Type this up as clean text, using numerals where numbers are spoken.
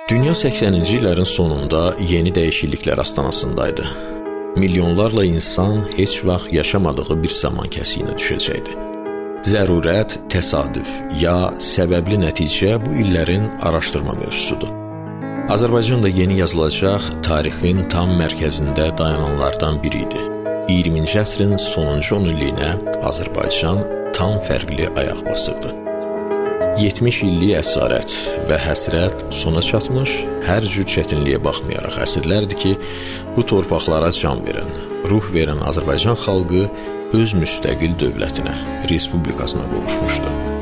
Dünya 80-ci illərin sonunda yeni dəyişikliklər astanasındaydı. Milyonlarla insan heç vaxt yaşamadığı bir zaman kəsiyinə düşəcəkdi. Zərurət, təsadüf ya səbəbli nəticə bu illərin araşdırma mövzusudur. Azərbaycan da yeni yazılacaq tarixin tam mərkəzində dayananlardan biri idi. 20-ci əsrin sonuncu 10 illiyinə Azərbaycan tam fərqli ayaq basırdı. 70 illik əsarət və həsrət sona çatmış, hər cür çətinliyə baxmayaraq əsrlərdir ki, bu torpaqlara can verən, ruh verən Azərbaycan xalqı öz müstəqil dövlətinə, respublikasına qovuşmuşdu.